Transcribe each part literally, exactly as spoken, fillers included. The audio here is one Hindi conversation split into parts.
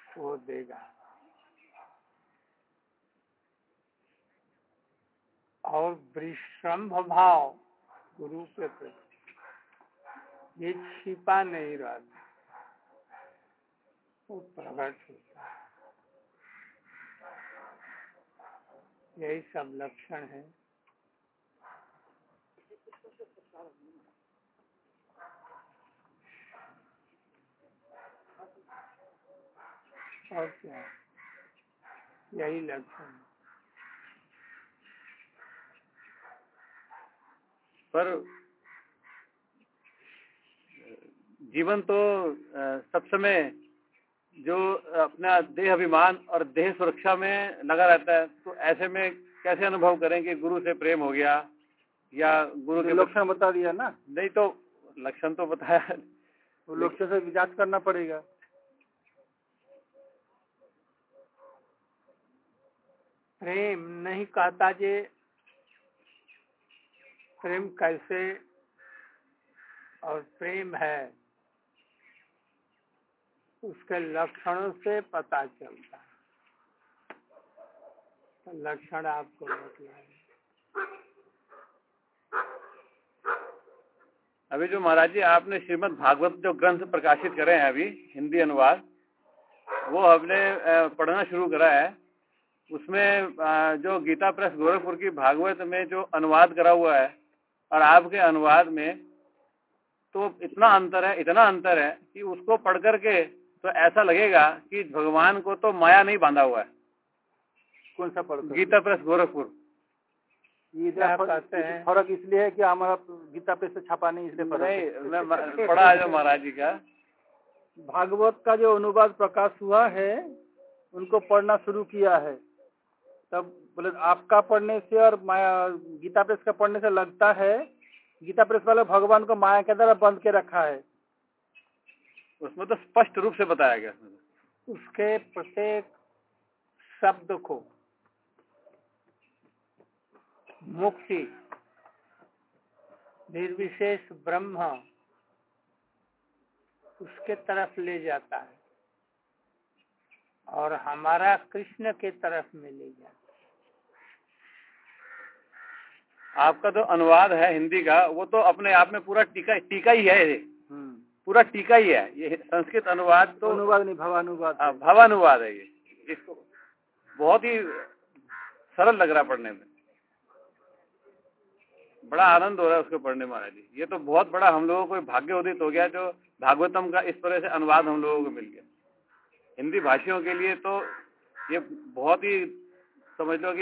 वो देगा। और विश्रम्भ भाव गुरु के प्रति ये छिपा नहीं रहता, वो प्रकट होता है। यही सब लक्षण है। और क्या, यही लक्षण है। पर जीवन तो सब समय जो अपना देह अभिमान और देह सुरक्षा में लगा रहता है, तो ऐसे में कैसे अनुभव करें कि गुरु से प्रेम हो गया या गुरु के लक्षण बता दिया ना? नहीं तो लक्षण तो बताया, वो लक्षण से जांच करना पड़ेगा। प्रेम नहीं कहता जे प्रेम कैसे और प्रेम है, उसके लक्षणों से पता चलता है। तो लक्षण आपको बतलाए। अभी जो महाराज जी आपने श्रीमद् भागवत जो ग्रंथ प्रकाशित करे हैं अभी हिंदी अनुवाद, वो हमने पढ़ना शुरू करा है। उसमें जो गीता प्रेस गोरखपुर की भागवत में जो अनुवाद करा हुआ है और आपके अनुवाद में, तो इतना अंतर है, इतना अंतर है कि उसको पढ़ करके तो ऐसा लगेगा कि भगवान को तो माया नहीं बांधा हुआ है। कौन सा पढ़? गीता प्रेस गोरखपुर। ये कहते हैं फर्क इसलिए है कि हमारा गीता प्रेस से छापा नहीं, इसलिए नहीं मैं पढ़ा है महाराज जी का। भागवत का जो अनुवाद प्रकाश हुआ है उनको पढ़ना शुरू किया है, तब बोले आपका पढ़ने से और माया गीता प्रेस का पढ़ने से लगता है गीता प्रेस वाले भगवान को माया के द्वारा बंद के रखा है। उसमें तो स्पष्ट रूप से बताया गया, उसके प्रत्येक शब्द को मुक्ति, निर्विशेष ब्रह्म उसके तरफ ले जाता है और हमारा कृष्ण के तरफ में ले जाता है। आपका जो अनुवाद है हिंदी का, वो तो अपने आप में पूरा टीका टीका ही है, पूरा टीका ही है। ये संस्कृत अनुवाद तो अनुवाद नहीं, भवानुवाद। भवानुवाद है ये। इसको बहुत ही सरल लग रहा पढ़ने में, बड़ा आनंद हो रहा है उसको पढ़ने महाराज जी। ये तो बहुत बड़ा हम लोगों को भाग्य उदित हो गया जो भागवतम का इस तरह से अनुवाद हम लोगों को मिल गया। हिंदी भाषियों के लिए तो ये बहुत ही समझ लो कि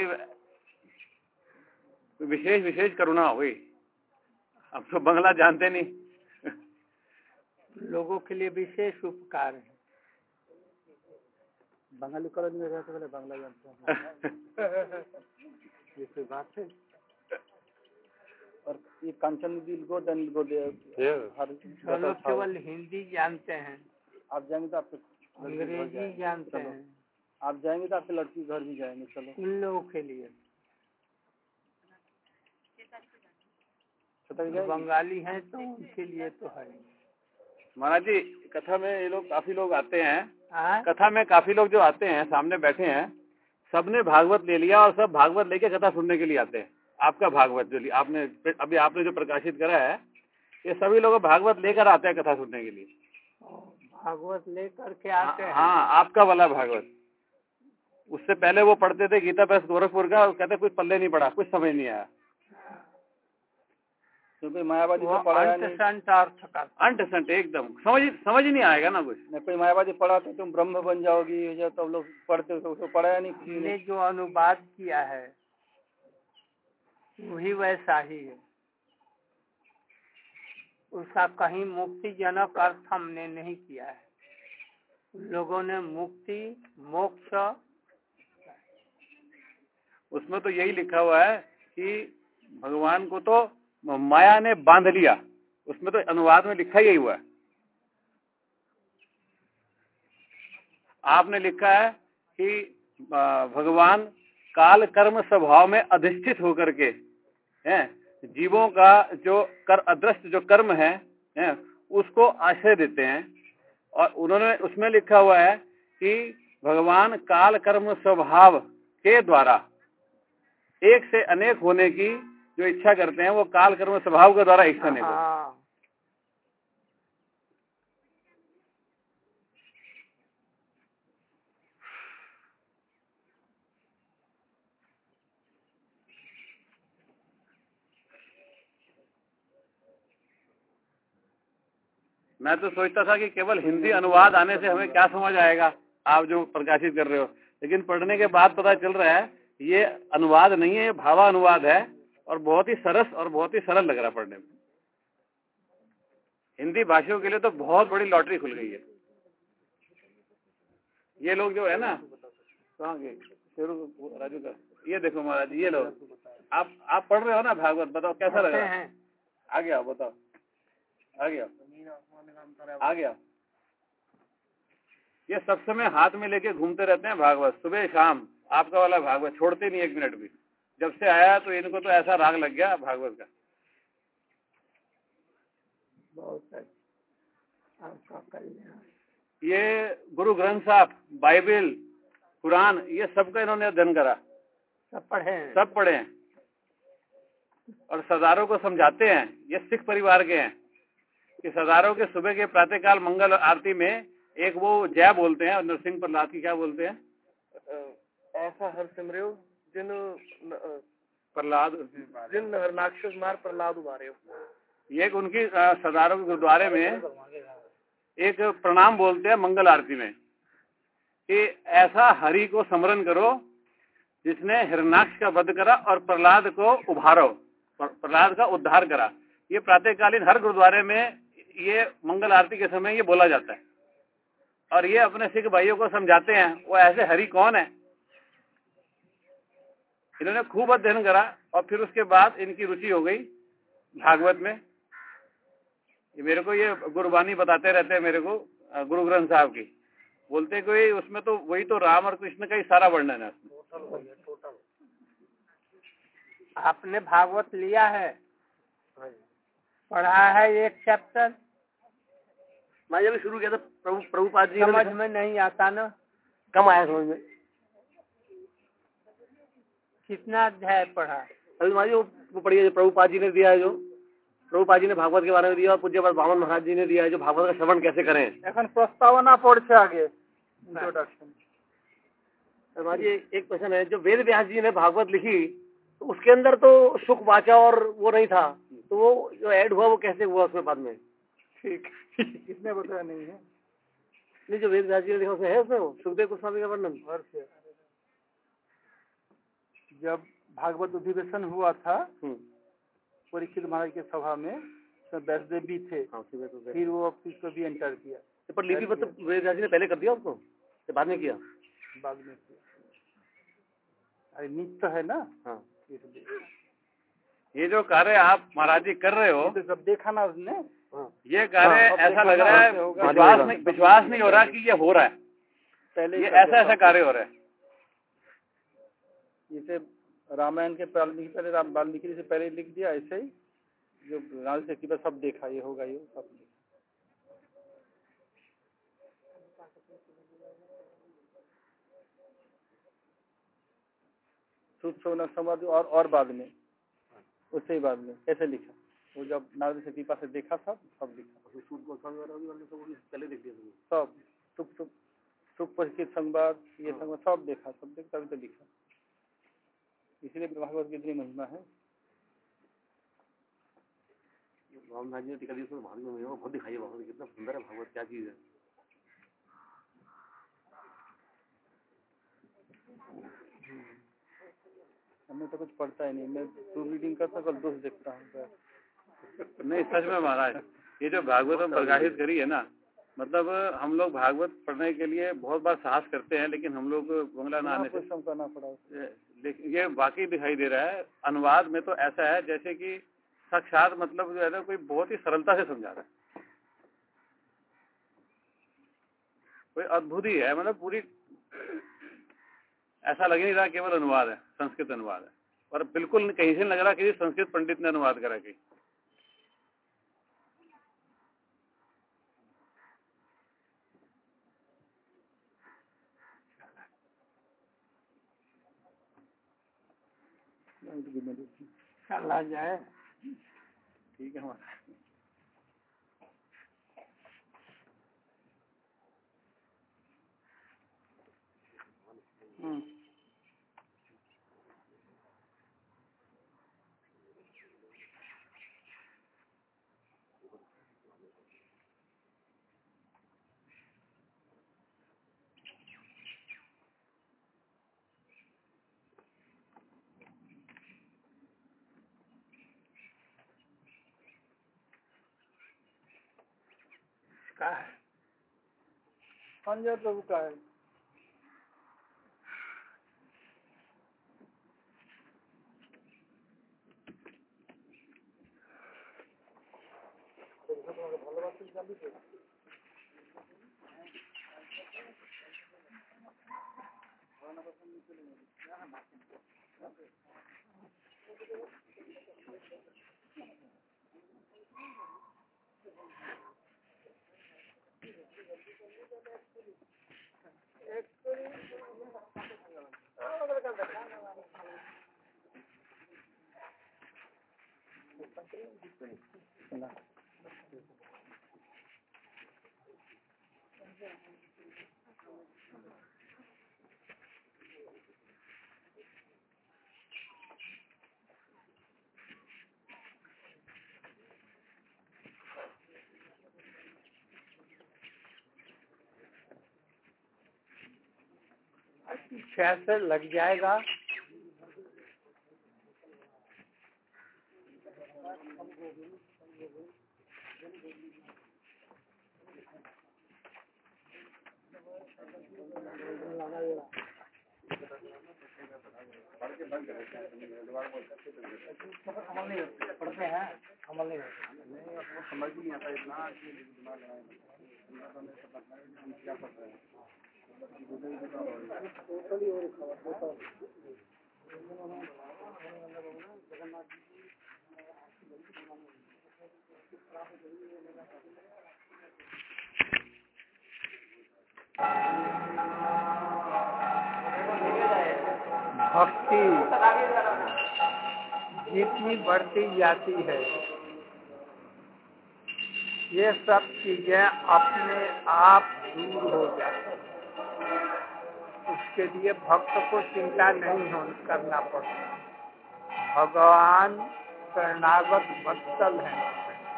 विशेष विशेष करुणा हुई। अब तो बंगला जानते नहीं, लोगों के लिए विशेष उपकार है। बंगाली कॉलेज में रहते पहले बांग्ला जानते हैं ये कोई बात है। और ये कांचन दिल गो दन गो दे चलो केवल हिंदी जानते हैं, आप जाएंगे तो आपके अंग्रेजी जानते हैं, आप जाएंगे तो आपके लड़की घर भी जाएंगे। चलो उन लोगों के लिए बंगाली हैं तो उनके लिए तो है। महाराज जी कथा में ये लोग काफी लोग आते हैं, आ? कथा में काफी लोग जो आते हैं सामने बैठे हैं, सबने भागवत ले लिया और सब भागवत लेके कथा सुनने के लिए आते हैं। आपका भागवत जो आपने अभी आपने जो प्रकाशित करा है, ये सभी लोग भागवत लेकर आते हैं कथा सुनने के लिए। भागवत लेकर के आते हैं। हाँ, आपका वाला भागवत। उससे पहले वो पढ़ते थे गीता प्रेस गोरखपुर का, कहते कुछ पल्ले नहीं पड़ा, कुछ समझ नहीं आया। क्योंकि मायावादी तो पढ़ा अंट संट एकदम समझ समझ ही नहीं आएगा ना कुछ। नहीं, कोई मायावादी पढ़ा तो तुम ब्रह्म बन जाओगी, जो तो लोग पढ़ते तो उसको पढ़ाया नहीं। हमने जो अनुवाद किया है वही वैसा ही है, उसका कहीं मुक्तिजनक अर्थ हमने नहीं किया है। लोगों ने मुक्ति मोक्ष, उसमें तो यही लिखा हुआ है कि भगवान को तो माया ने बांध लिया, उसमें तो अनुवाद में लिखा यही हुआ है। आपने लिखा है कि भगवान काल कर्म स्वभाव में अधिष्ठित होकर के हैं, जीवों का जो कर अदृष्ट जो कर्म है, है उसको आश्रय देते हैं। और उन्होंने उसमें लिखा हुआ है कि भगवान काल कर्म स्वभाव के द्वारा एक से अनेक होने की जो इच्छा करते हैं वो काल कर्म स्वभाव के द्वारा एक से अनेक होते हैं। मैं तो सोचता था कि केवल हिंदी अनुवाद आने से हमें क्या समझ आएगा, आप जो प्रकाशित कर रहे हो, लेकिन पढ़ने के बाद पता चल रहा है ये अनुवाद नहीं है, ये भावा अनुवाद है और बहुत ही सरस और बहुत ही सरल लग रहा है पढ़ने में। हिंदी भाषियों के लिए तो बहुत बड़ी लॉटरी खुल गई है। ये लोग जो है ना, कहाँ गए राजू का, ये देखो महाराज, ये लोग आप आप पढ़ रहे हो ना भागवत, बताओ कैसा लग रहा है? आ गया, बताओ आ गया आ गया। ये सब समय हाथ में लेके घूमते रहते हैं भागवत, सुबह शाम आपका वाला भागवत छोड़ते नहीं एक मिनट भी। जब से आया तो इनको तो ऐसा राग लग गया भागवत का। बहुत आपका कल्याण। ये गुरु ग्रंथ साहब, बाइबल, कुरान, ये सबका इन्होंने अध्ययन करा, सब पढ़े सब पढ़े हैं और सरदारों को समझाते हैं। ये सिख परिवार के हैं कि सरदारों के सुबह के प्रातःकाल मंगल आरती में एक वो जय बोलते हैं और नरसिंह प्रहलाद की क्या बोलते हैं, ऐसा हर सिमरियो जिन प्रहलाद जिन हरनाक्षस मार प्रहलाद उबारे। ये उनकी सरदारों के गुरुद्वारे में एक प्रणाम बोलते हैं मंगल आरती में कि ऐसा हरि को स्मरण करो जिसने हिरणाक्ष का वध करा और प्रहलाद को उभारो, प्रहलाद का उद्धार करा। ये प्रातःकालीन हर गुरुद्वारे में ये मंगल आरती के समय ये बोला जाता है और ये अपने सिख भाइयों को समझाते हैं वो ऐसे हरि कौन है। इन्होंने खूब अध्ययन करा और फिर उसके बाद इनकी रुचि हो गई भागवत में। ये मेरे को ये गुरबानी बताते रहते हैं मेरे को, गुरु ग्रंथ साहब की, बोलते कोई उसमें तो वही तो राम और कृष्ण का ही सारा वर्णन है उसमें। आपने भागवत लिया है, पढ़ा है एक चैप्टर? मैं जब शुरू किया था प्रभु प्रभुपाद जी, समझ में नहीं आता ना, कम आया समझ में। कितना अध्याय पढ़ा? अभी हमारी वो पढ़ी है, प्रभुपाद जी ने दिया है, जो प्रभुपाद जी ने भागवत के बारे में दिया और पूज्य बामन महाराज जी ने दिया है जो भागवत का श्रवण कैसे करें। এখন प्रस्तावना पढ़ছে आगे इंट्रोडक्शन। हमारी एक क्वेश्चन है, जो वेद व्यास जी ने भागवत लिखी तो उसके अंदर तो सुख वाचा और वो नहीं था, तो वो जो ऐड हुआ वो कैसे हुआ उसमें बाद में? ठीक किसने बताया नहीं है? नहीं, जो वेद व्यास जी ने लिखा उसमें है, उसमें वो सुखदेव गोस्वामी का वर्णन। जब भागवत अधिवेशन हुआ था परीक्षित महाराज के सभा में, तो व्यासदेव भी थे, फिर वो इसको भी एंटर किया। पर लिपि तो वेद व्यास जी ने पहले कर दिया उसको, बाद में किया? बाद में किया। अरे नित्य है ना। हाँ, ये जो कार्य आप महाराज जी कर रहे हो, तो जब देखा ना उसने, ये कार्य ऐसा लग रहा है विश्वास नहीं विश्वास नहीं हो रहा कि ये हो रहा है, पहले ये ऐसा ऐसा कार्य हो रहा है। इसे रामायण के वाल्मीकि पहले राम वाल्मीकि से पहले लिख दिया, ऐसे ही जो राम से की सब देखा, ये होगा ये सब सुख सोना समाज और और बाद में उससे ही बाद में ऐसे लिखा। वो जब नारद से कृपा से देखा था सब लिखा, पहले देख दिया सब सुख सुख सुख परिचित संवाद, ये संवाद सब देखा, सब देख तभी तो लिखा। इसलिए भागवत की इतनी महिमा है। रामनाथ जी ने टीका दी, उसमें बहुत दिखाई है भागवत, कितना सुंदर है भागवत, क्या चीज है। हमें तो कुछ पढ़ता ही नहीं, मैं टू रीडिंग करता कल दोस्त देखता हूँ। नहीं सच में महाराज, ये जो भागवत हम प्रकाशित करी है ना, मतलब हम लोग भागवत पढ़ने के लिए बहुत बार साहस करते हैं, लेकिन हम लोग बंगला ना आने से करना पड़ा। लेकिन ये वाकई दिखाई दे रहा है। अनुवाद में तो ऐसा है जैसे कि साक्षात मतलब जो है ना कोई बहुत ही सरलता से समझा रहा है, कोई अद्भुत ही है। मतलब पूरी ऐसा लग नहीं रहा केवल अनुवाद है, संस्कृत अनुवाद है, और बिल्कुल कहीं से लग रहा कि संस्कृत पंडित ने अनुवाद करा कि चला जाए। ठीक है हमारा। हम्म का है संजय प्रभु का है। छह से लग जाएगा। पढ़ते हैं अमल नहीं होता, समझ नहीं आता इतना क्या पढ़ रहे हैं। भक्ति जितनी बढ़ती जाती है, ये सब चीजें अपने आप दूर हो जाती हैं। उसके लिए भक्त को चिंता नहीं हो करना पड़ता। भगवान शरणागत वत्सल हैं,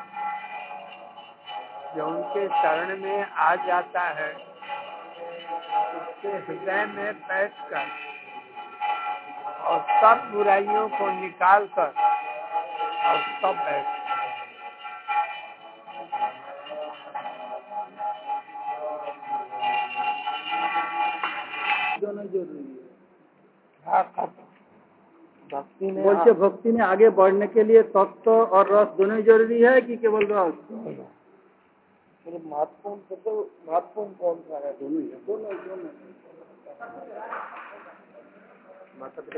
जो उनके शरण में आ जाता है, उसके हृदय में बैठकर और सब बुराइयों को निकालकर और सब बैठ दोनों जरूरी है। हाँ, भक्ति में बोलते भक्ति में आगे बढ़ने के लिए तत्व और रस दोनों जरूरी है कि केवल रस? महत्वपूर्ण तो महत्वपूर्ण कौन सा है? दोनों दोनों दोनों